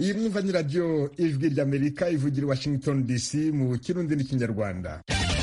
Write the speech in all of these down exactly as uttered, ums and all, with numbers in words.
iyi mwumva ni radiyo ijwi ry'Amerika ivugira i Washington D C mu kirundi n'ikinyarwanda.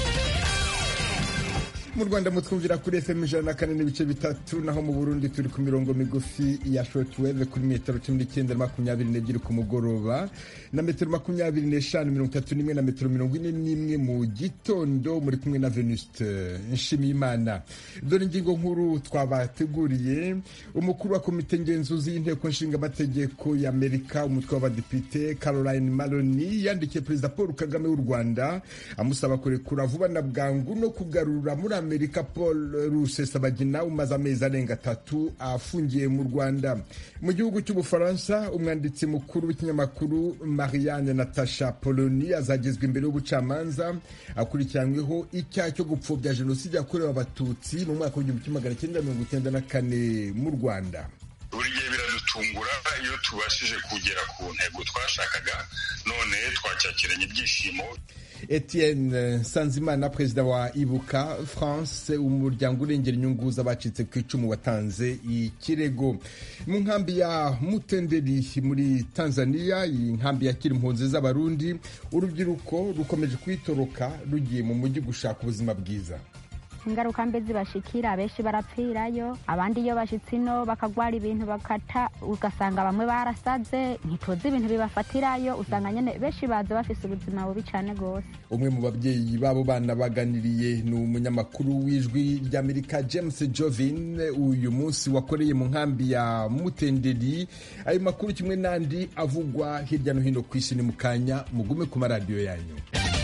Mu Rwanda mutwumvira kuri F M ijana na kane n'ibice bitatu, naho mu Burundi turi ku mirongo migufi ya shortwave kuri metero cumi n'icyenda na makumyabiri n'ebyiri ku mugoroba na metero makumyabiri n'eshanu mirongo itatu n'imwe na metero mirongo ine n'imwe mu gitondo. Muri kumwe na Venuste Nshimiyimana. Dore ingingo nkuru twabateguriye. Umukuru wa komite ngenzuzi y'inteko nshinga amategeko ya Amerika, umutwe w'abadepite Caroline Maloney, yandikiye Perezida Paul Kagame w'u Rwanda amusaba kurekura vuba na bwangu no kugarura muri Amerika Paul Rusesabagina umaze amezi arenga atatu afungiye mu Rwanda. Mu gihugu cy'Ubufaransa, umwanditsi mukuru w'ikinyamakuru Marianne Natasha Polony azagezwa imbere y'ubucamanza akurikiranyweho icyaha cyo gupfobya jenoside yakorewe abatutsi mu mwaka w'igihumbi kimwe magana cyenda mirongo icyenda na kane mu Rwanda. Buri gihe biradutungura iyo tubashije kugera ku ntego twashakaga, none twacyakiranye ibyishimo. Etienne Nsanzimana, perezida wa Ibuka France, umuryango urengera inyungu z'abacitse ku icumu, watanze ikirego. Mu nkambi ya Mutenderi muri Tanzania, iyi nkambi yakira impunzi z'abarundi, urubyiruko rukomeje kwitoroka rugiye mu mujyi gushaka ubuzima bwiza. Ingaruka mbe zibashikira, benshi barapfirayo, abandi iyo bashitse ino bakagwara ibintu bakata, ugasanga bamwe barasaze, ntitoze ibintu bibafatirayo, usanga nyene benshi baza bafise ubuzima bubi cane gose. Umwe mu babyeyi babo bana baganiriye ni umunyamakuru w'ijwi ry'Amerika James Jovin, uyu munsi wakoreye mu nkambi ya Mutenderi. Ayo makuru kimwe n'andi avugwa hirya no hino ku isi ni mukanya, mugume ku maradiyo yanyu.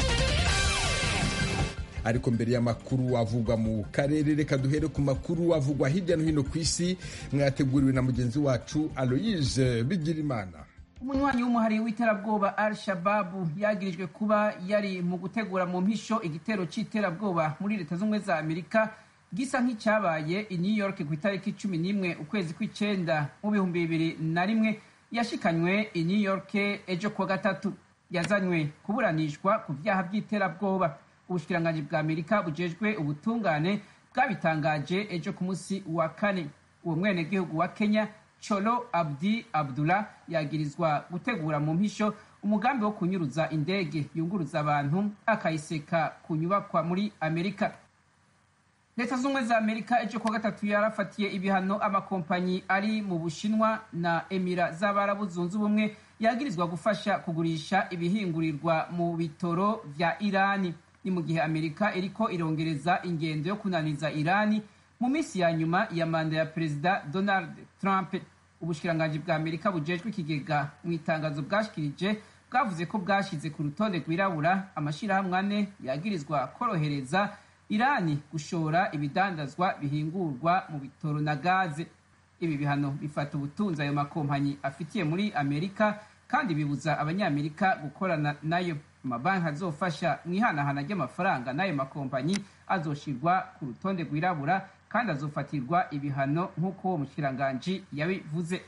Ariko mbere y'amakuru avugwa mu karere, reka duhere ku makuru avugwa hirya no hino ku isi, mwateguriwe na mugenzi wacu Aloise Bigirimana. Umunywanyi w'umuhari w'iterabwoba Al-Shabaab yagirijwe kuba yari mu gutegura mu mpisho igitero c'iterabwoba muri Leta Zunze za Amerika gisa nk'icyabaye i New York ku itariki cumi n'imwe ukwezi kw'icenda mu bihumbi bibiri na rimwe. Yashikanywe i New York ejo kuwa gatatu, yazanywe kuburanishwa ku vyaha by'iterabwoba. Ubushikiranganji bwa Amerika bujejwe ubutungane bwabitangaje ejo ku munsi wa kane. Uwo mwenegihugu wa Kenya Cholo Abdi Abdullah yagirizwa gutegura mu mpisho umugambi wo kunyuruza indege yunguruza abantu akayiseka ku nyubakwa muri Amerika. Leta Zunze za Amerika ejo kuwa gatatu yarafatiye ibihano amakompanyi ari mu Bushinwa na Emira z'Abarabu Zunze Ubumwe yagirizwa gufasha kugurisha ibihingurirwa mu bitoro vya Irani. Ni mu gihe Amerika iriko irongereza ingendo yo kunaniza Irani mu minsi ya nyuma ya manda ya Perezida Donald Trump. Ubushikiranganji bwa Amerika bujejwe ikigega mu itangazo bwashikirije bwavuze ko bwashize ku rutonde rwirabura amashirahamwe ane yagirizwa korohereza Irani gushora ibidandazwa bihingurwa mu bitoro na gaze. Ibi bihano bifata ubutunzi ayo makompanyi afitiye muri Amerika kandi bibuza abanyamerika gukorana nayo. Amabanki azofasha mu ihanahana ry'amafaranga n'ayo makompanyi azoshirwa ku rutonde rwirabura kandi azofatirwa ibihano nk'uko uwo mushikiranganji yabivuze.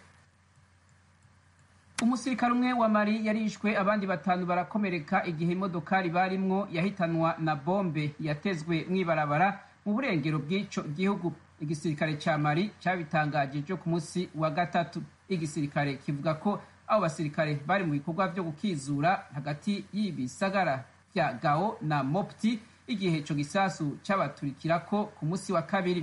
Umusirikare umwe wa Mali yarishwe, abandi batanu barakomereka igihe imodokari barimwo yahitanwa na bombe yatezwe mw'ibarabara mu burengero bw'ico gihugu. Igisirikare ca Mali cabitangaje ejo ku munsi wa gatatu. Igisirikare kivuga ko abo basirikare bari mu bikorwa vyo gukizura hagati y'ibisagara vya Gao na Mopti igihe ico gisasu cabaturikirako ku munsi wa kabiri.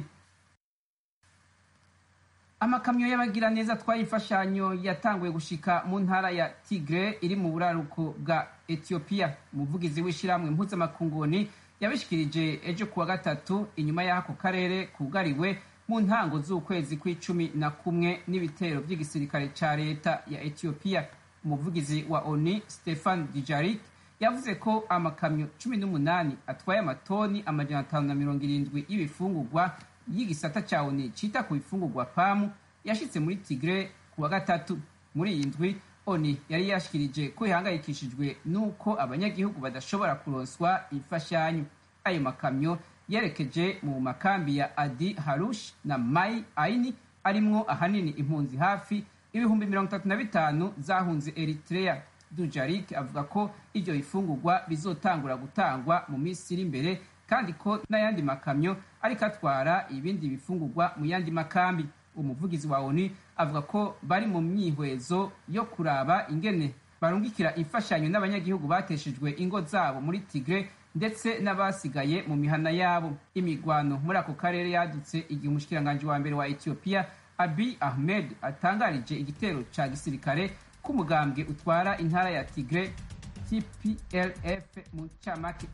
Amakamyo y'abagira neza atwaye imfashanyo yatanguye gushika mu ntara ya Tigre iri mu buraruko bwa Ethiopia. Umuvugizi w'ishiramwe mpuzamakunguni yabishikirije ejo kuwa gatatu inyuma y'ako karere kugariwe mu ntango z'ukwezi kw'icumi na kumwe n'ibitero by'igisirikare ca leta ya Ethiopia. Umuvugizi wa O N U Stefan Dujarric yavuze ko amakamyo cumi n'umunani atwaye amatoni amajana atanu na mirongo irindwi y'ibifungurwa y'igisata ca O N U cita ku bifungurwa P A M yashitse muri Tigre kuwa gatatu. Muri iyi ndwi O N U yari yashikirije ko ihangayikishijwe n'uko abanyagihugu badashobora kuronswa imfashanyo. Ayo makamyo yerekeje mu makambi ya Adi Harush na Mai Aini arimwo ahanini impunzi hafi ibihumbi mirongo itatu na bitanu zahunze Eritrea. Dujarric avuga ko iryo ifungurwa bizotangura gutangwa mu minsi iri imbere kandi ko n'ayandi makamyo ariko atwara ibindi bifungurwa mu yandi makambi. umuvugizi wa onu avuga ko bari mu myihwezo yo kuraba ingene barungikira imfashanyo n'abanyagihugu bateshejwe ingo zabo muri Tigre ndetse n'abasigaye mu mihana yabo. Imigwano muri ako karere yadutse igihe umushikiranganji wa mbere wa Ethiopia Abiy Ahmed atangarije igitero ca gisirikare k'umugambwe utwara intara ya Tigre T P L F mu camake.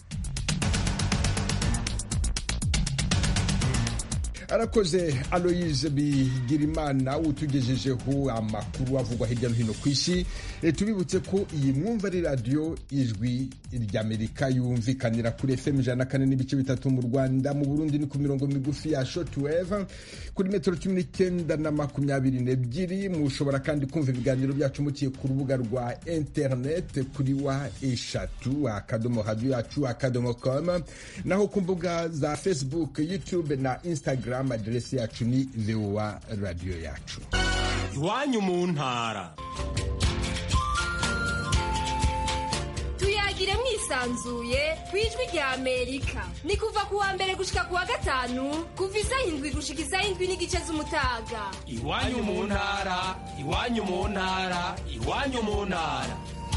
Arakoze Aloise Bigirimana utugejejeho amakuru avugwa hirya no hino ku isi. E, tubibutse ko iyi mwumva ari radio Ijwi ry'Amerika yumvikanira kuri F M ijana na kane n'ibice bitatu mu Rwanda, mu Burundi ni ku mirongo migufi ya shortwave kuri metero cumi n'icyenda na makumyabiri n'ebyiri. Mushobora kandi kumva ibiganiro byacu mukiye ku rubuga rwa internet kuri wa eshatu akadomo radio yacu akadomo com, naho ku mbuga za Facebook, YouTube na Instagram aderesi yacu ni V O A radio yacu. Iwanyu mu ntara. Tuyagire mwisanzuye kwijwi rya Amerika. Ni kuva ku wa mbere gushika ku wa gatanu kuva isaha indwi gushika isaha indwi n'igice z'umutaga. Iwanyu mu ntara, iwanyu mu ntara, iwanyu mu ntara.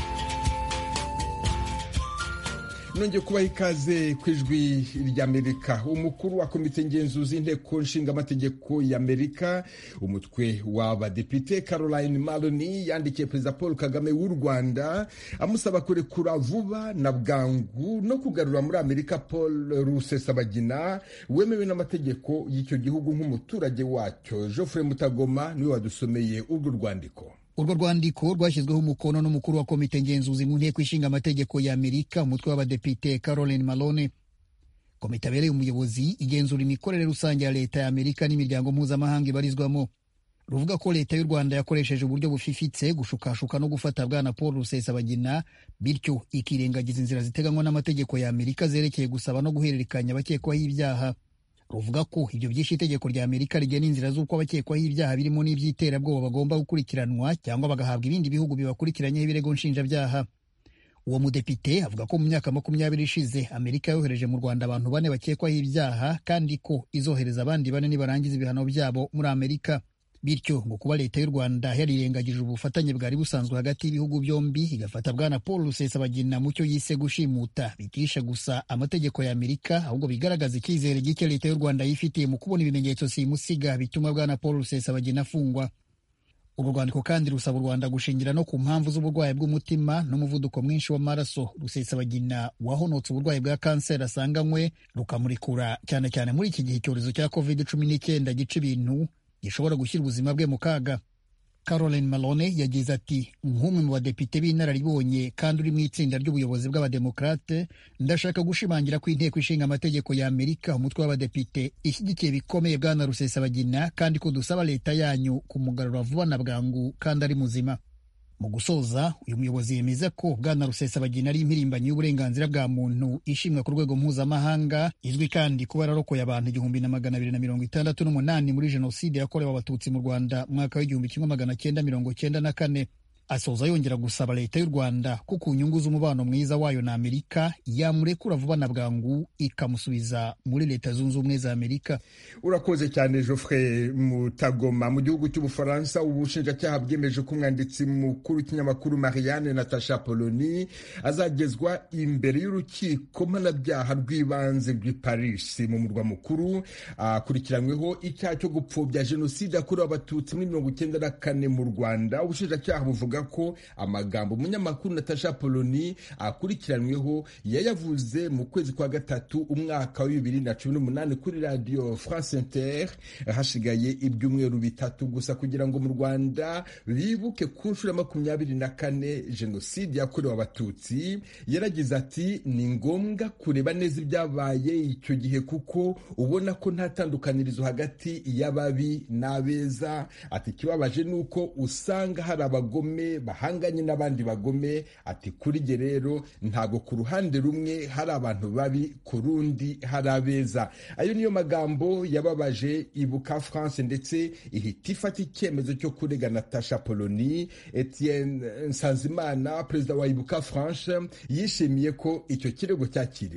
Nongeye kubaha ikaze ku Ijwi ry'Amerika. Umukuru wa komite ngenzuzi inteko nshinga amategeko y'Amerika, umutwe w'abadepite Caroline Maloney yandikiye Perezida Paul Kagame w'u Rwanda amusaba kurekura vuba na bwangu no kugarura muri Amerika Paul Rusesabagina wemewe n'amategeko y'icyo gihugu nk'umuturage wacyo. Geoffrey Mutagoma niwe wadusomeye urwo rwandiko. Urwo rwandiko rwashyizweho umukono n'umukuru wa komite ngenzuzi mu nteko ishinga amategeko ya Amerika, umutwe w'abadepite Caroline Maloney. Komite abereye umuyobozi igenzura imikorere rusange ya leta ya Amerika n'imiryango mpuzamahanga ibarizwamo. Ruvuga ko leta y'u Rwanda yakoresheje uburyo bufifitse gushukashuka no gufata bwana Paul Rusesabagina, bityo ikirengagiza inzira ziteganywa n'amategeko ya Amerika zerekeye gusaba no guhererekanya abakekwaho ibyaha. Ruvuga ko ibyo byinshi itegeko rya Amerika rigena inzira z'uko abakekwaho ibyaha birimo n'iby'iterabwoba bagomba gukurikiranwa cyangwa bagahabwa ibindi bihugu bibakurikiranyeho ibirego nshinjabyaha. Uwo mudepite avuga ko mu myaka makumyabiri ishize Amerika yohereje mu Rwanda abantu bane bakekwaho ibyaha kandi ko izohereza abandi bane nibarangiza ibihano byabo muri Amerika. Bityo ngo kuba leta y'u Rwanda yarirengagije ubufatanye bwari busanzwe hagati y'ibihugu byombi igafata bwana Paul Rusesabagina mu cyo yise gushimuta bitisha gusa amategeko ya Amerika, ahubwo bigaragaza icyizere gike leta y'u Rwanda yifitiye mu kubona ibimenyetso simusiga bituma bwana Paul Rusesabagina afungwa. Urwo rwandiko kandi rusaba u Rwanda gushingira no ku mpamvu z'uburwayi bw'umutima n'umuvuduko mwinshi w'amaraso Rusesabagina wahonotse uburwayi bwa kanseri asanganywe, rukamurikura cyane cyane muri iki gihe icyorezo cya covid cumi n'icyenda gica ibintu gishobora gushyira ubuzima bwe mu kaga. Caroline Maloney yagize ati, nk'umwe mu badepite b'inararibonye kandi uri mu itsinda ry'ubuyobozi bw'abademokrate, ndashaka gushimangira ko inteko ishinga amategeko ya Amerika, umutwe w'abadepite, ishyigikiye bikomeye bwana Rusesabagina kandi ko dusaba leta yanyu kumugarura vuba na bwangu kandi ari muzima. Mu gusoza, uyu muyobozi yemeza ko bwana Rusesabagina ari impirimbanyi y'uburenganzira bwa muntu ishimwa ku rwego mpuzamahanga, izwi kandi kuba yararokoye abantu igihumbi na magana abiri na mirongo itandatu n'umunani muri jenoside yakorewe abatutsi mu Rwanda mu mwaka w'igihumbi kimwe magana cyenda mirongo cyenda na kane. Asoza yongera gusaba leta y'u Rwanda ko ku nyungu z'umubano mwiza wayo na Amerika yamurekura vuba na bwangu ikamusubiza muri leta zunze ubumwe za Amerika. Urakoze cyane Geoffrey Mutagoma. Mu gihugu cy'Ubufaransa ubushinjacyaha bwemeje ko umwanditsi mukuru w'ikinyamakuru Marianne Natacha Polony azagezwa imbere y'urukiko mpanabyaha rw'ibanze rw'i Paris mu murwa mukuru, akurikiranyweho icyaha cyo gupfobya jenoside yakorewe abatutsi muri mirongo icyenda na kane mu Rwanda. Ubushinjacyaha buvuga ko amagambo umunyamakuru Natacha Polony akurikiranweho yayavuze mu kwezi kwa gatatu umwaka wa bibiri na cumi n'umunani kuri Radio France Inter, hashigaye ibyumweru bitatu gusa kugira ngo mu Rwanda bibuke ku nshuro ya makumyabiri na kane jenoside yakorewe abatutsi. Yaragize ati, ni ngombwa kureba neza ibyabaye icyo gihe kuko ubona ko nta tandukanirizo hagati y'ababi n'abeza. Ati, kibabaje nuko usanga hari abagome bahanganye n'abandi bagome. Ati, kuri jye rero ntago ku ruhande rumwe hari abantu babi, ku rundi hari abeza. Ayo niyo magambo yababaje Ibuka France ndetse ihita ifata icyemezo cyo kurega Natacha Polony. Etienne Nsanzimana, perezida wa Ibuka France, yishimiye ko icyo kirego cyakiriwe.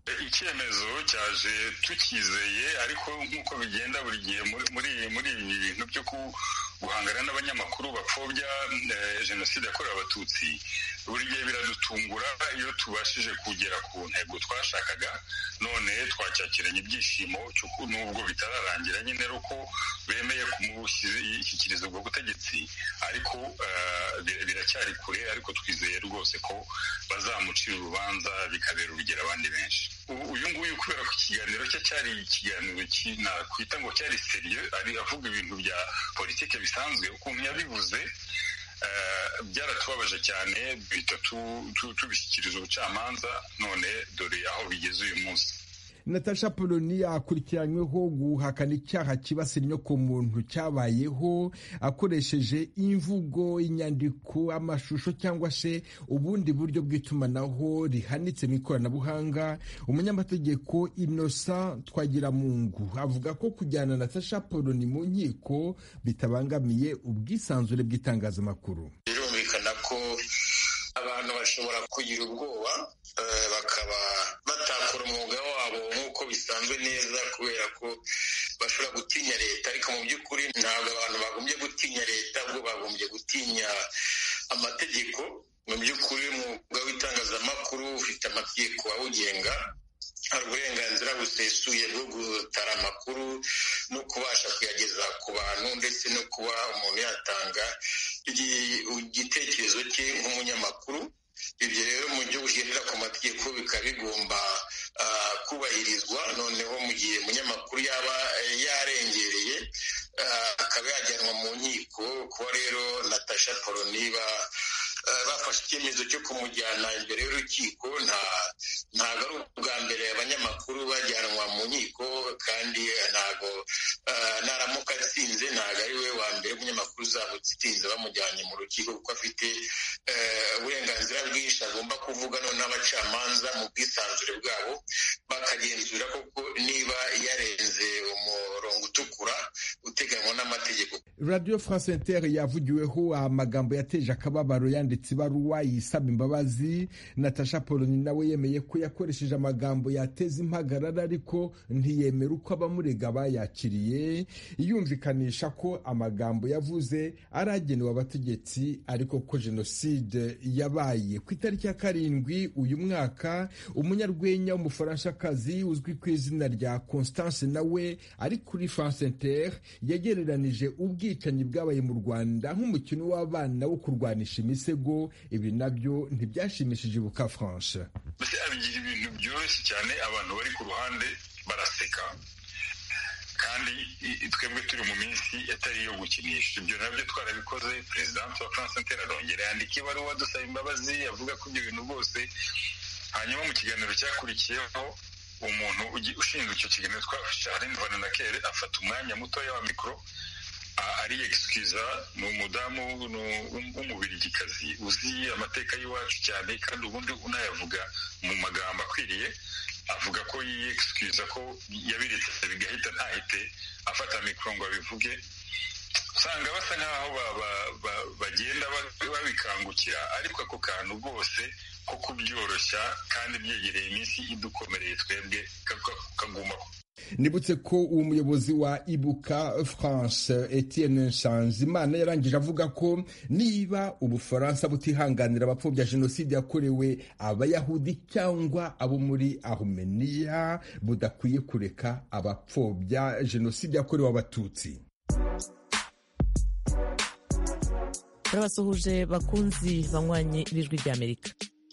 icyemezo cyaje tukizeye, ariko nk'uko bigenda buri gihe muri muri ibi bintu byo guhangana n'abanyamakuru bapfobya jenoside yakorewe abatutsi, buri gihe biradutungura iyo tubashije kugera ku ntego twashakaga. None twacyakiranye ibyishimo nubwo bitararangira nyine ari uko bemeye kumushyikiriza ubwo butegetsi, ariko biracyari kure, ariko twizeye rwose ko bazamucira urubanza bikabera urugero abandi benshi. Uyu nguyu kubera ko ikiganiro cye cyari ikiganiro nakwita ngo cyari seriye, ari avuga ibintu bya politike bisanzwe, ukuntu yabivuze byaratubabaje cyane, duhita tubishyikiriza ubucamanza, none dore aho bigeze uyu munsi. Natasha Poloni akurikiranyweho guhakana icyaha kibasira inyokomuntu cyabayeho akoresheje imvugo, inyandiko, amashusho cyangwa se ubundi buryo bw'itumanaho rihanitse mu ikoranabuhanga. Umunyamategeko Innocent Twagiramungu avuga ko kujyana Natasha Poloni mu nkiko bitabangamiye ubwisanzure bw'itangazamakuru. Birumvikana ko abantu bashobora kugira ubwoba bakaba batakora umwuga wabo nk'uko bisanzwe neza, kubera ko bashobora gutinya leta, ariko mu by'ukuri ntabwo abantu bagombye gutinya leta, ahubwo bagombye gutinya amategeko. Mu by'ukuri umwuga w'itangazamakuru ufite amategeko awugenga, hari uburenganzira busesuye bwo gutara amakuru no kubasha kuyageza ku bantu, ndetse no kuba umuntu yatanga igitekerezo cye nk'umunyamakuru. Ibyo rero mu gihe ugendera ku mategeko bikaba bigomba kubahirizwa. Noneho mu gihe umunyamakuru yaba yarengereye akaba yajyanwa mu nkiko, kuba rero Natasha Poloni bafashe icyemezo cyo kumujyana imbere y'urukiko, ntabwo ari ubwa mbere abanyamakuru bajyanwa mu nkiko, kandi ntabwo naramuka atsinze ntabwo ari we wa mbere umunyamakuru uzaba utsinze bamujyanye mu rukiko, kuko afite uburenganzira bwinshi agomba kuvuga. none n'abacamanza mu bwisanzure bwabo bakagenzura koko niba yarenze umurongo utukura uteganywa n'amategeko. Radio France Inter yavugiweho amagambo yateje akababaro yanditse ibaruwa yisaba imbabazi. Natasha Poloni nawe yemeye ko yakoresheje amagambo yateza impagarara, ariko ntiyemera uko abamurega bayakiriye, yumvikanisha ko amagambo yavuze aragenewe abategetsi, ariko ko jenoside yabaye ku itariki ya karindwi uyu mwaka. Umunyarwenya w'umufaranshakazi uzwi ku izina rya Constance nawe ari kuri France Inter yagereranije ubwicanyi bwabaye mu Rwanda nk'umukino w'abana wo kurwanisha imisego. Ibi nabyo ntibyashimishije Buka France. Abigira ibintu byoroshye cyane, abantu bari ku ruhande baraseka, kandi twebwe turi mu minsi atari iyo gukinisha. Ibyo nabyo twarabikoze. President wa France Inter arongera yandika ibaruwa dusaba imbabazi, avuga ko ibyo bintu bose. Hanyuma mu kiganiro cyakurikiyeho umuntu ushinzwe icyo kiganiro twafashe Aline Vananakere afata umwanya mutoya wa mikoro ari excuse. Ni umudamu w'umubirigikazi uzi amateka y'iwacu cyane, kandi ubundi unayavuga mu magambo akwiriye. Avuga ko yiyexcuse ko yabiretse bigahita ntahite afata mikoro ngo abivuge. Usanga basa nkaho bagenda babikangukira, ariko ako kantu rwose ko kubyoroshya kandi byegereye iminsi idukomereye twebwe kagumaho. Nibutse ko uwo muyobozi wa Ibuka France Etienne Nsanzimana yarangije avuga ko niba Ubufaransa butihanganira abapfobya jenoside yakorewe Abayahudi cyangwa abo muri Armenia, budakwiye kureka abapfobya jenoside yakorewe Abatutsi. Turabasuhuje bakunzi banywanye b'Ijwi ry'Amerika.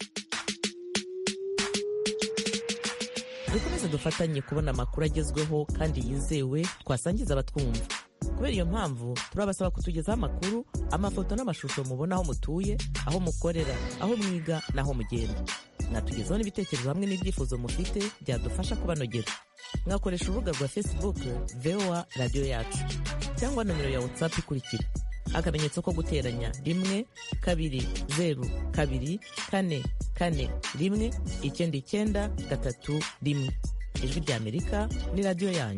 Dukomeze dufatanye kubona amakuru agezweho kandi yizewe twasangiza abatwumva. Kubera iyo mpamvu turabasaba kutugezaho amakuru, amafoto n'amashusho mubona aho mutuye, aho mukorera, aho mwiga n'aho mugenda. Mwatugezaho n'ibitekerezo hamwe n'ibyifuzo mufite byadufasha kubanogera. Mwakoresha urubuga rwa Facebook V O A Radio Yacu, cyangwa nomero ya WhatsApp ikurikira: akamenyetso ko guteranya rimwe kabiri zeru kabiri kane kane rimwe icyenda icyenda gatatu rimwe. Ijwi ry'Amerika ni radio yanyu.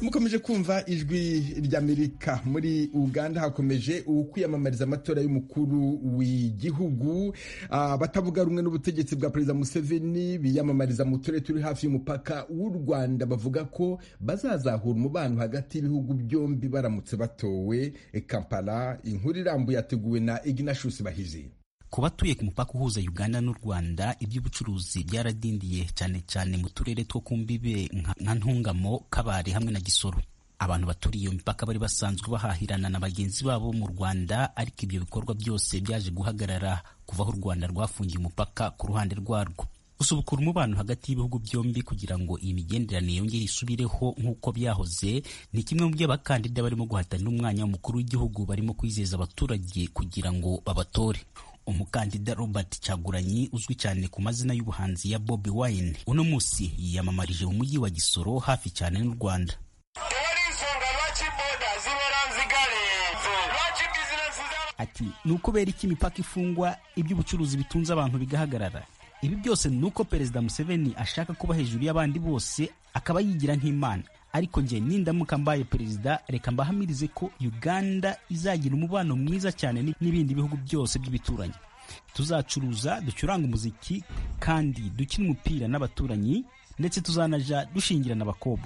mukomeje kumva ijwi ry'Amerika. Muri Uganda hakomeje ukwiyamamariza amatora y'umukuru w'igihugu. Abatavuga rumwe n'ubutegetsi bwa Perezida Museveni biyamamariza mu turere turi hafi y'umupaka w'u Rwanda bavuga ko bazazahura umubano hagati y'ibihugu byombi baramutse batowe. Kampala, inkuru irambuye yateguwe na Ignatius Bahizi. Ku batuye ku mupaka uhuza Uganda n'u Rwanda, iby'ubucuruzi byaradindiye cyane cyane mu turere two ku mbibe nka Ntungamo, Kabare hamwe na Gisoro. Abantu baturiye iyo mipaka bari basanzwe bahahirana na bagenzi babo mu Rwanda, ariko ibyo bikorwa byose byaje guhagarara kuva aho u Rwanda rwafungiye umupaka ku ruhande rwarwo. Gusubukura umubano hagati y'ibihugu byombi kugira ngo iyi migenderanire yongere isubireho nk'uko byahoze ni kimwe mu by'abakandida barimo guhatanira umwanya w'umukuru w'igihugu barimo kwizeza abaturage kugira ngo babatore. Umukandida Robert Kyagulanyi uzwi cyane ku mazina y'ubuhanzi ya Bobi Wine uno munsi yiyamamarije mu mujyi wa Gisoro hafi cyane n'u Rwanda. Ati nuko bera iki imipaka ifungwa iby'ubucuruzi bitunze abantu bigahagarara. Ibi byose nuko Perezida Museveni ashaka kuba hejuru y'abandi bose akaba yigira nk'Imana. Ariko nje nindamuka mbaye perezida, reka mbahamirize ko Uganda izagira umubano mwiza cyane n'ibindi bihugu byose by'ibituranyi. Tuzacuruza, ducuranga umuziki kandi dukina umupira n'abaturanyi, ndetse tuzanaja dushingirana abakobwa.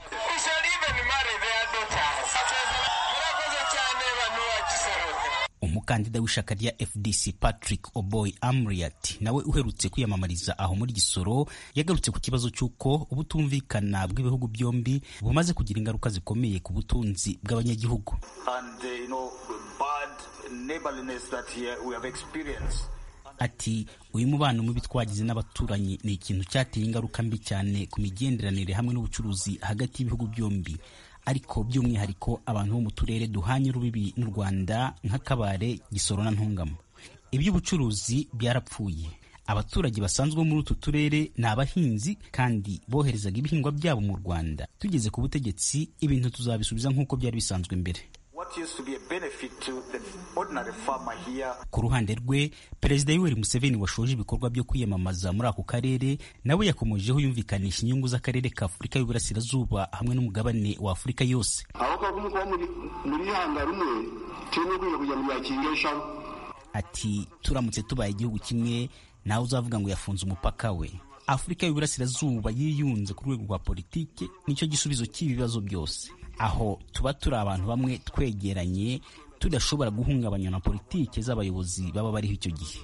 Umukandida w'ishaka rya F D C Patrick Oboy Amriat nawe uherutse kwiyamamariza aho muri Gisoro yagarutse ku kibazo cy'uko ubutumvikana bw'ibihugu byombi bumaze kugira ingaruka zikomeye ku butunzi bw'abanyagihugu. Ati uyu mubano mubi twagize n'abaturanyi ni ikintu cyateye ingaruka mbi cyane ku migenderanire hamwe n'ubucuruzi hagati y'ibihugu byombi. Ariko by'umwihariko abantu bo mu turere duhanye urubibi n'u Rwanda nka Kabare, Gisoro na Ntungamo. Iby'ubucuruzi byarapfuye. Abaturage basanzwe muri utu turere ni abahinzi kandi boherezaga ibihingwa byabo mu Rwanda. Tugeze ku butegetsi ibintu tuzabisubiza nk'uko byari bisanzwe mbere. Ku ruhande rwe, Perezida Yoweri Museveni washoje ibikorwa byo kwiyamamaza muri ako karere nawe yakomojeho yumvikanisha inyungu z'akarere ka Afurika y'Uburasirazuba hamwe n'umugabane wa Afurika yose. Ati turamutse tubaye igihugu kimwe nawe uzavuga ngo yafunze umupaka we. Afurika y'Uburasirazuba yiyunze ku rwego rwa politike nicyo gisubizo cy'ibibazo byose. Aho tuba turi abantu bamwe twegeranye tudashobora guhungabanya na politike z'abayobozi baba bariho icyo gihe.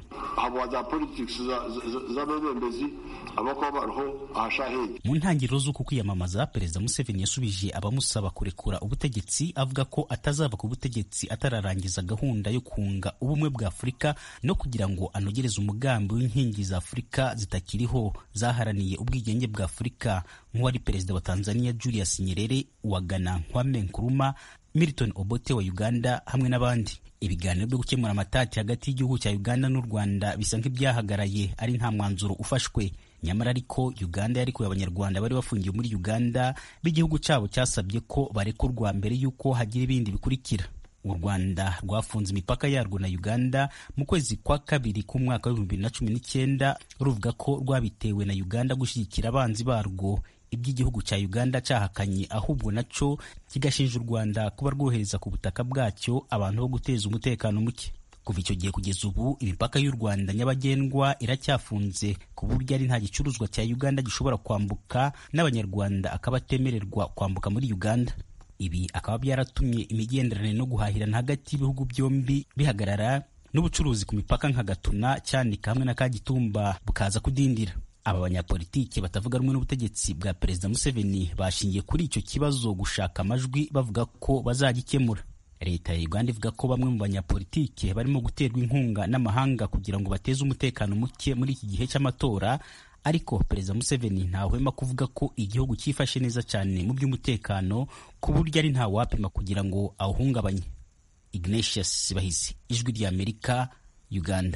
Mu ntangiriro z'uko kwiyamamaza, Perezida Museveni yasubije abamusaba kurekura ubutegetsi avuga ko atazava ku butegetsi atararangiza gahunda yo kunga ubumwe bwa Afurika no kugira ngo anogereze umugambi w'inkingi za Afurika zitakiriho zaharaniye ubwigenge bwa Afurika nk'uwari Perezida wa Tanzania Julius Nyerere, wa Ghana Kwame Nkrumah, Milton Obote wa Uganda hamwe n'abandi. Ibiganiro byo gukemura amatati hagati y'igihugu cya Uganda n'u Rwanda bisa nk'ibyahagaraye ari nta mwanzuro ufashwe. Nyamara ariko Uganda yarikuye abanyarwanda bari bafungiye muri Uganda b'igihugu cyabo cyasabye ko barekurwa mbere y'uko hagira ibindi bikurikira. U Rwanda rwafunze imipaka yarwo na Uganda mu kwezi kwa kabiri k'umwaka wa bibiri na cumi n'icyenda ruvuga ko rwabitewe na Uganda gushyigikira abanzi barwo. Iby'igihugu cya Uganda cyahakanye ahubwo naco kigashinja u Rwanda kuba rwohereza ku butaka bwacyo abantu bo guteza umutekano muke. Kuva icyo gihe kugeza ubu imipaka y'u Rwanda nyabagendwa iracyafunze ku buryo ari nta gicuruzwa cya Uganda gishobora kwambuka n'abanyarwanda akaba atemererwa kwambuka muri Uganda. Ibi akaba byaratumye imigenderanire no guhahirana hagati y'ibihugu byombi bihagarara n'ubucuruzi ku mipaka nka Gatuna, Cyanika hamwe na Kagitumba bukaza kudindira. Aba banyapolitiki batavuga rumwe n'ubutegetsi bwa Perezida Museveni bashingiye kuri icyo kibazo gushaka amajwi bavuga ko bazagikemura. Leta ya Uganda ivuga ko bamwe mu banyapolitiki barimo guterwa inkunga n'amahanga kugira ngo bateze umutekano muke muri iki gihe cy'amatora, ariko Perezida Museveni ntahwema kuvuga ko igihugu cyifashe neza cyane mu by'umutekano ku buryo ari nta wapima kugira ngo awuhungabanye. Ignatius Bahizi, Ijwi ry'Amerika, Uganda.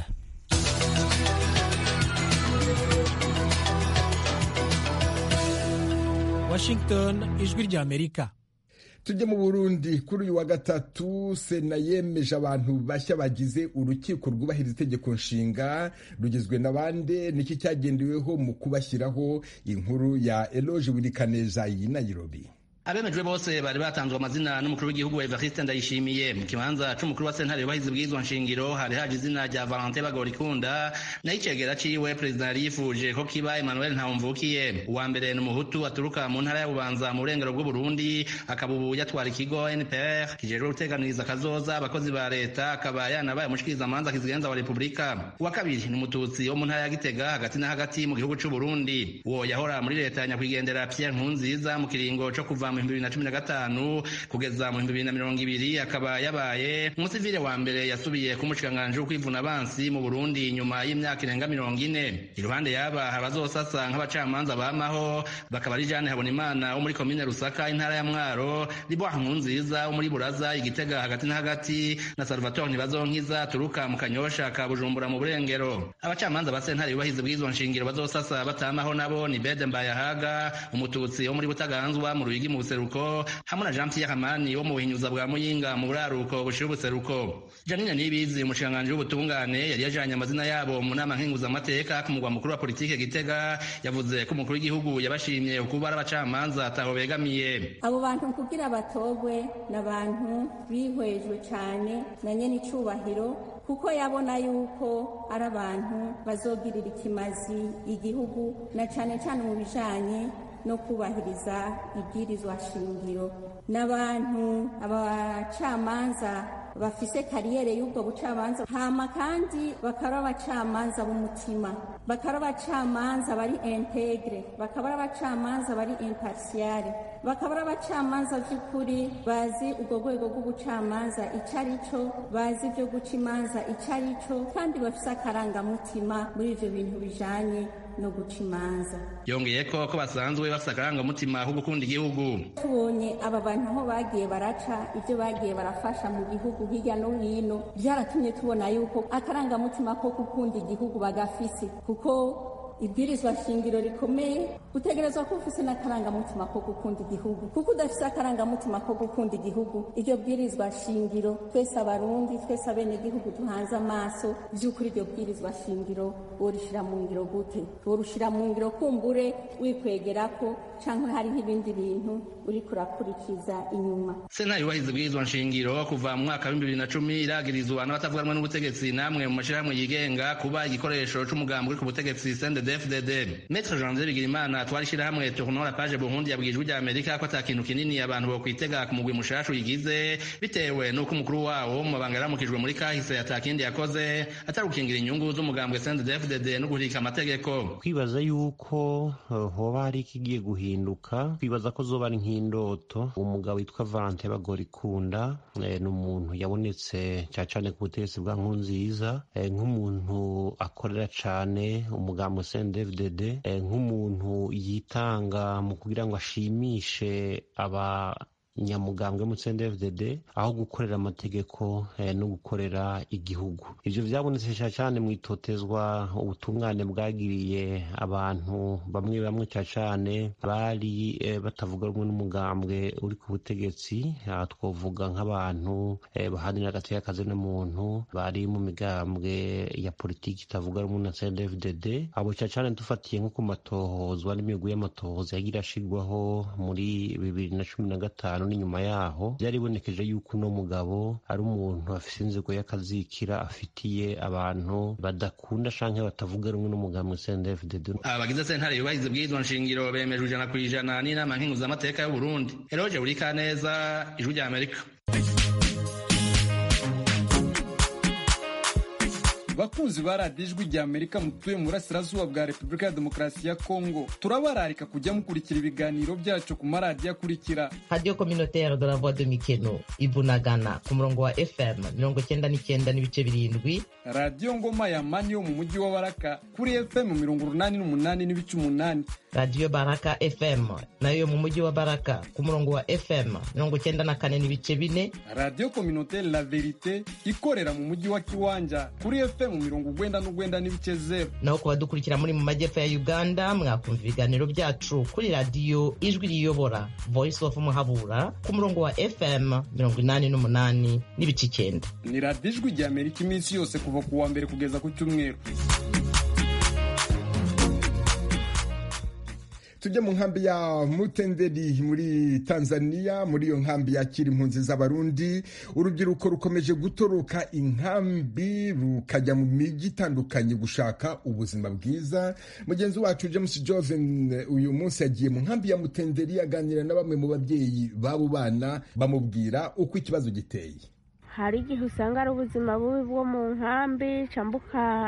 Washington, Ijwi ry'Amerika. Tujye mu Burundi. Kuri uyu wa gatatu Sena yemeje abantu bashya bagize urukiko rwubahiriza itegeko nshinga rugizwe n'abande niki cyagendeweho mu kubashyiraho. Inkuru ya Eloge Wirikaneza yi Nairobi. abemejwe bose bari batanzwe amazina n'umukuru w'igihugu Evariste Ndayishimiye. Mu kibanza c'umukuru wa sentare yubahiza ubwirizwa nshingiro hari haje izina rya Valentin Bagorikunda nayo icegera ciwe perezida yari yifuje ko kiba Emmanuel Ntawumvukiye. Uwa mbere ni umuhutu aturuka mu ntara ya Bubanza mu burengero bw'u Burundi, akaba ubu yatwara ikigo N P R kijejwe guteganiriza kazoza abakozi ba leta, akaba yanabaye umushikirizamanza kizigenza wa Republika. Uwa kabiri ni umututsi wo mu ntara ya Gitega hagati na hagati mu gihugu c'u Burundi, uwo yahora muri leta ya nyakwigendera Pierre Nkurunziza mu kiringo co kuva mu bibiri na cumi na gatanu kugeza mu bibiri na mirongo ibiri, akaba yabaye umusivile wa mbere yasubiye ku mushikiranganji wo kwivuna abansi mu Burundi nyuma y'imyaka irenga mirongo ine. Iruhande yaba abazosasa nk'abacamanza bamaho bakaba ari Jeanne Habonimana wo muri komine Rusaka intara ya Mwaro, Liboire Nkurunziza wo muri Buraza Igitega hagati na hagati, na Salvatore Ntibazonkiza turuka mu Kanyosha ka Bujumbura mu Burengero. Abacamanza ba sentare yubahiza ubwirizwa nshingiro bazosasa batamaho nabo ni Bede Mbayahaga umututsi wo muri Butaganzwa mu Ruyigi mu Buseruko, hamwe na Jean Pierre Hamani wo mu Buhinyuza bwa Muyinga mu Buraruko bushira Ubuseruko. Janine Nibizi umushikiranganji w'ubutungane yari yajanye amazina yabo mu nama nkenguzamateka ku mugwa mukuru wa politike Gitega, yavuze ko umukuru w'igihugu yabashimye ukuba ari abacamanza ataho begamiye. Abo bantu kugira batogwe n'abantu bihwejwe cyane na nyene icubahiro, kuko yabona yuko ari abantu bazogirira ikimazi igihugu na cane cane mu bijanye no kubahiriza ibwirizwa shingiro. N'abantu abacamanza bafise kariyere y'ubwo bucamanza, hama kandi bakaba abacamanza b'umutima, bakaba abacamanza bari integre, bakaba abacamanza bari impartiale, bakaba abacamanza by'ukuri bazi ubwo rwego rw'ubucamanza icyo ari cyo, bazi ibyo guca imanza icyo ari cyo, kandi bafise akarangamutima muri ivyo bintu bijanye no guca imanza. Yongeye ko ko basanzwe bafise akarangamutima ko gukunda igihugu. Tubonye aba bantu aho bagiye baraca ibyo bagiye barafasha mu gihugu hirya no hino, byaratumye tubona yuko akarangamutima ko gukunda igihugu bagafise, kuko ibwirizwa shingiro rikomeye utegerezwa ko ufise n'akarangamutima ko gukunda igihugu, kuko udafise akarangamutima ko gukunda igihugu iryo bwirizwa shingiro twese abarundi twese abene igihugu duhanze amaso vy'ukuri iryo bwirizwa shingiro worishira mu ngiro gute? Worushira mu ngiro kumbure wikwegerako canke hariho ibindi bintu uriko urakurikiza inyuma. Sentare yubahiza ubwirizwa nshingiro kuva mu mwaka w'ibihumbi bibiri na cumi iragirizwa n'abatavuga rumwe n'ubutegetsi namwe mu mashirahamwe yigenga kuba igikoresho c'umugambi uri ku butegetsi C N D D F D D. Maître Janvier Bigirimana twari shirahamwe Tournon la page Burundi yabwijwe rya Amerika ko atakintu kinini abantu bo kwitega ku mugwi mushashu yigize, bitewe nuko umukuru wawo mu mabanga yaramukijwe muri kahise atakindi yakoze atari gukingira inyungu z'umugambi C N D D F D D no guhirika amategeko. Kwibaza yuko uh, hoba hari ikigiye guhinduka, kwibaza ko zoba ari nk'indoto. Umugabo witwa Valentin Bagorikunda eh, n'umuntu yabonetse cyane ku butegetsi bwa Nkurunziza eh, nk'umuntu akorera cyane umugambi C N D D F D D eh, nk'umuntu yitanga mu kugira ngo ashimishe aba nyamugambwe mu C N D D F D D aho gukorera amategeko eh, no gukorera igihugu. Ivyo vyabonetse cyane mu itotezwa ubutungane bwagiriye abantu bamwe bamwe cyane bari eh, batavuga rumwe n'umugambwe uri ku butegetsi, twovuga nk'abantu eh, bahanira agateka kazi n'umuntu bari mu migambwe ya politiki itavuga rumwe na C N D D F D D. Abo cyane dufatiye nko ku matohozwa n'imigwi y'amatohoza yagira ashigwaho muri bibiri na cumi na gatanu n'inyuma yaho byaribonekeje yuko uno mugabo ari umuntu afise inzego y'akazikira afitiye abantu badakunda canke batavuga rumwe n'umugambi C N D D F D D. Abagize sentare yubahiza ubwirizwa nshingiro bemejwe ijana ku ijana n'inama nkenguzamateka y'u Burundi. Eroge Burikaneza, Ijwi rya Amerika. Bakunzi ba radiyo Ijwi rya Amerika mutuye mu burasirazuba bwa Repubulika ya Demokarasi ya Kongo, turabararika kujya mukurikira ibiganiro byacu ku maradiyo akurikira: Radio Communautaire de la Voix de Mikeno Ibunagana ku murongo wa F M mirongo cyenda n'icyenda n'ibice birindwi, Radio Ngoma ya Mani yo mu mujyi wa Baraka kuri F M mirongo urunani n'umunani n'ibice umunani, Radio Baraka F M nayo mu mujyi wa Baraka ku murongo wa F M mirongo cyenda na kane n'ibice bine, Radio Communautaire La Verite ikorera mu mujyi wa Kiwanja kuri F M mu mirongo ugwenda n'ugwenda n'ibice zero. Naho kubadukurikira muri mu majyepfo ya Uganda mwakumva ibiganiro byacu kuri radio Ijwi riyobora Voice of Muhabura ku murongo wa F M mirongo inani n'umunani n'ibice icyenda. Ni Radio Ijwi rya Amerika iminsi yose kuva ku wa mbere kugeza ku cyumweru. tujye mu nkambi ya Mutenderi muri Tanzania. Muri iyo nkambi yakira impunzi z'abarundi, urubyiruko rukomeje gutoroka inkambi rukajya mu mijyi itandukanye gushaka ubuzima bwiza. Mugenzi wacu James Joven uyu munsi yagiye mu nkambi ya Mutenderi aganira na bamwe mu babyeyi b'abo bana, bamubwira uko ikibazo giteye. hari igihe usanga ari ubuzima bubi bwo mu nkambi cyangwa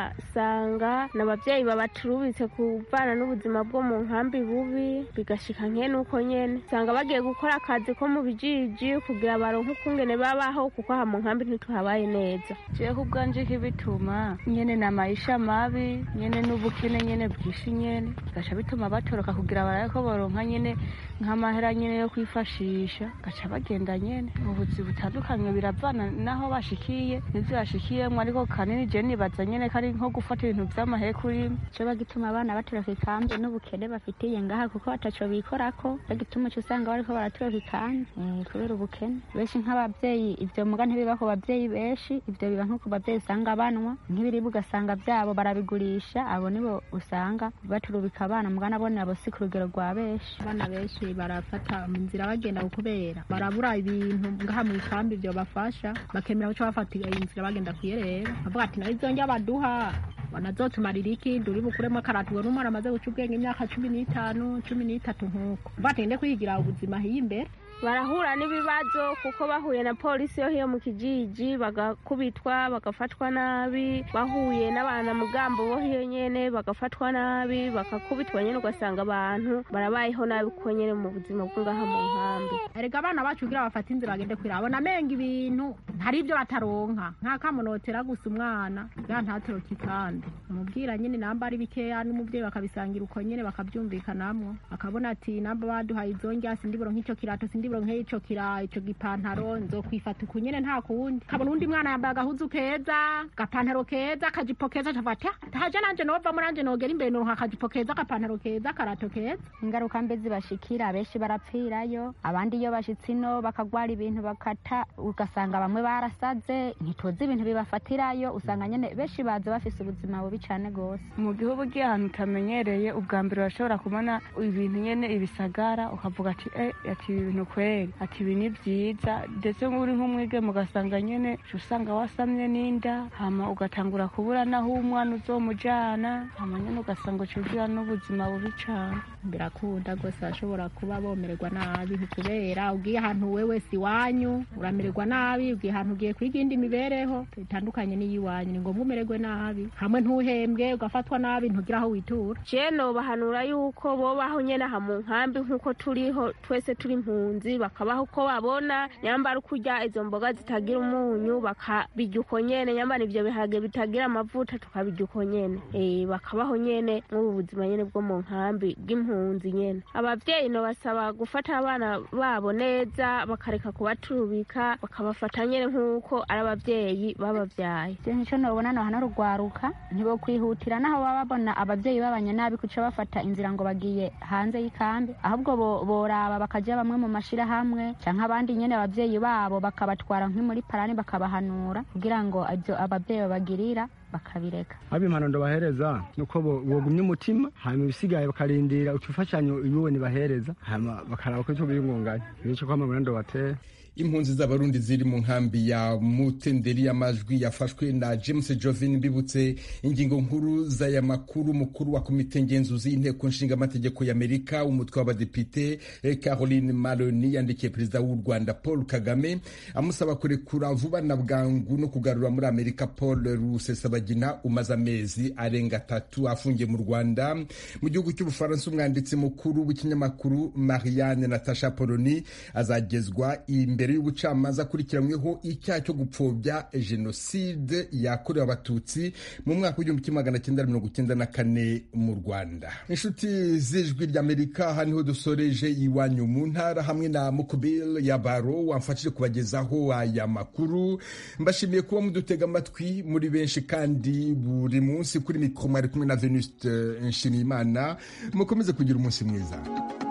ukasanga n'ababyeyi babaturubitse kuvana n'ubuzima bwo mu nkambi bubi, bigashika nkene uko nyene usanga bagiye gukora akazi ko mu bijiji kugira baronke ukungene babaho, kuko aha mu nkambi ntituhabaye neza. jewe ubwanje kibituma nyene na maisha mabi nyene n'ubukene nyene bwishi nyene gaca bituma batoroka kugira baraye ko boronka nyene nk'amahera nyene yo kwifashisha, gaca bagenda nyene mu buzi butandukanye biravana naho bashikiye nivyo bashikiyemwo, ariko kanini je nibaza nyene kari nko gufata ibintu vy'amahe kuri cyo bagituma abana batoroka ikambi n'ubukene bafitiye ngaha, kuko bataco bikorako bagituma cyo usanga bariko baratoroka ikambi kubera ubukene. Benshi nk'abavyeyi ivyo muga ntibiba ku bavyeyi benshi, ivyo biba nko ku bavyeyi usanga banwa nk'ibiribwa ugasanga vyabo barabigurisha, abo nibo usanga baturubika abana muga nabone abo si ku rugero rwa benshi. Abana benshi barafata inzira bagenda kubera barabura ibintu ngaha mu ikambi byo bafasha, bakemera ko bafata inzira bagenda kuyerera, bavuga ati nayo izonja baduha banazotumarira iki, nduri bukuremo karatu n'umwana amaze guca ubwenge imyaka cumi n'itanu cumi n'itatu nk'uko batende kwigira ubuzima hiye imbere. Barahura n'ibibazo kuko bahuye na polisi yo hiyo mu kijiji bagakubitwa bagafatwa nabi, bahuye n'abana mugambo bo hiyo nyene bagafatwa nabi bakakubitwa nyene, ugasanga abantu barabayeho nabi kuko nyene mu buzima bw'ngaha mu nkambi. Erega abana bacu kugira bafata inzira bagende kwirabona menga ibintu hari ibyo bataronka, nka kamunotera gusa umwana ya ntatoroka ikandi umubwira nyene namba ari bikeya n'umuvyeyi bakabisangira uko nyene bakavyumvikanamwo, akabona ati namba baduhaye izonja sindiburo nk'ico kirato sindi bro nk'ico kira ico gipantaro nzo kwifata ukunyene nta kundi. Kabona undi mwana yambaye agahuzu keza gapantaro keza kajipo keza tafata taje nanje nova muranje nogera imbere no kajipo keza gapantaro keza karato keza. Ingaruka mbe zibashikira benshi barapfirayo, abandi iyo bashitsino bakagwara ibintu bakata, ugasanga bamwe barasaze ntitoze ibintu bibafatirayo, usanga nyene benshi baza bafise ubuzima bubi cane gose. Mu gihugu gihantu utamenyereye ubwa mbere bashobora kubona ibintu nyene ibisagara ukavuga ati eh ati ibintu kweli ati ibi ni byiza, ndetse nk'uri nk'umwige mugasanga nyene usanga wasamye n'inda, hama ugatangura kubura naho umwana uzomujana, hama nyene ugasanga ucugira n'ubuzima bubi cane. Birakunda gose ashobora kuba bomererwa nabi kubera ugiye ahantu wewe si wanyu uramererwa nabi, ugiye ahantu ugiye kwiga indi mibereho itandukanye n'iyiwanyu, ni ngombwa umererwe nabi, hamwe ntuhembwe ugafatwa nabi ntugira aho witura. Je no bahanura yuko bobaho nyene aha mu nkambi nk'uko turiho twese turi impunzi, bakabaho uko babona, nyambara kurya izo mboga zitagira umunyu bakabirya uko nyene, nyambara ivyo biharage bitagira amavuta tukabirya uko nyene, eh bakabaho nyene mu buzima nyene bwo mu nkambi bw'impunzi nyene. Abavyeyi no basaba gufata abana babo neza, bakareka kubaturubika, bakabafata nyene nk'uko ari abavyeyi babavyaye. Je nico nobona no hano rugwaruka ntibo kwihutira naho baba babona abavyeyi babanye nabi kuca bafata inzira ngo bagiye hanze y'ikambi, ahubwo boraba bakaja bamwe mu mashira hamwe canke abandi nyene abavyeyi babo bakabatwara nki muri parani bakabahanura kugira ngo ibyo abavyeyi babagirira bakabireka. Abi impanuro bahereza nuko bogumye umutima, hanyuma ibisigaye bakarindira ucufashanyo ibibone bahereza, hanyuma bakaraba ko cyo bingunganye nico kwa mabando bateye. Impunzi z'abarundi ziri mu nkambi ya Mutenderi, amajwi yafashwe na James Jovin. Mbibutse ingingo nkuru z'aya makuru. Mukuru wa komite ngenzuzi y'inteko nshinga amategeko y'Amerika umutwe w'abadepite Caroline Maloni yandikiye perezida w'u Rwanda Paul Kagame amusaba kurekura vuba na bwangu no kugarura muri Amerika Paul Rusesabagina umaze amezi arenga atatu afungiye mu Rwanda. Mu gihugu cy'Ubufaransa umwanditsi mukuru w'ikinyamakuru Marianne Natasha Poloni azagezwa imbere y'ubucamanza akurikiranyweho icyaha cyo gupfobya jenoside yakorewe abatutsi mu mwaka w'igihumbi kimwe magana cyenda mirongo cyenda na kane mu Rwanda. Inshuti z'ijwi ry'Amerika, aha niho dusoreje iwanyu mu ntara hamwe na Mukubile ya Baro wamfashije kubagezaho aya makuru. Mbashimiye kuba mudutega amatwi muri benshi kandi buri munsi kuri mikoro mwari kumwe na Venuste Nshimiyimana. Mukomeze kugira umunsi mwiza.